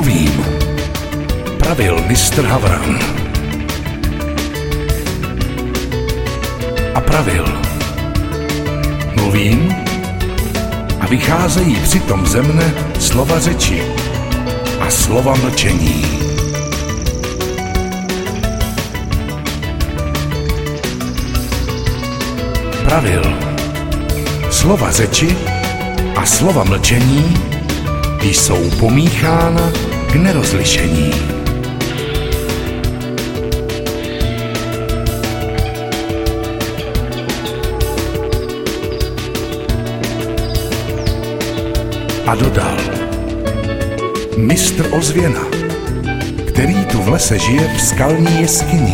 Mluvím, pravil mistr Havran. A pravil. Mluvím a vycházejí přitom ze mne slova řeči a slova mlčení. Pravil. Slova řeči a slova mlčení jsou pomíchána k nerozlišení. A dodal, mistr Ozvěna, který tu v lese žije v skalní jeskyni.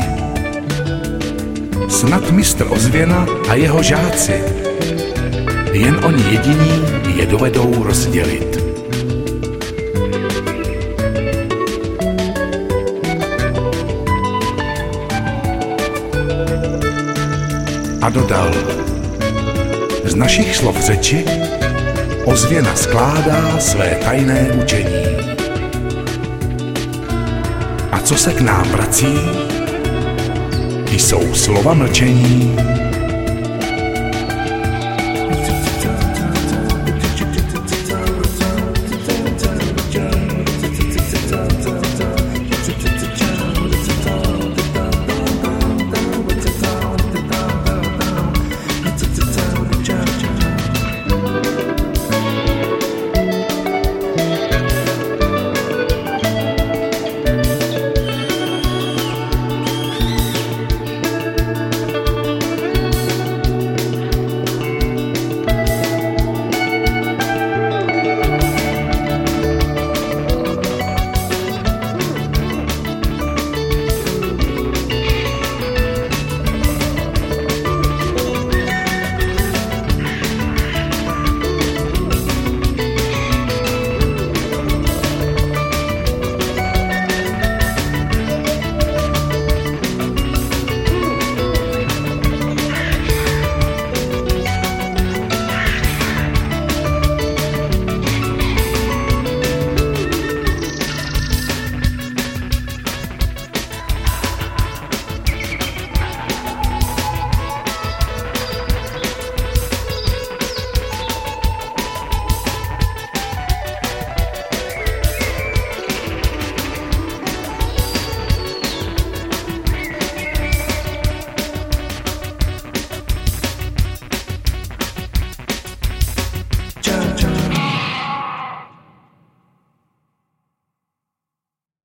Snad mistr Ozvěna a jeho žáci, jen oni jediní je dovedou rozdělit. A dodal, z našich slov řeči Ozvěna skládá své tajné učení. A co se k nám vrací, jsou slova mlčení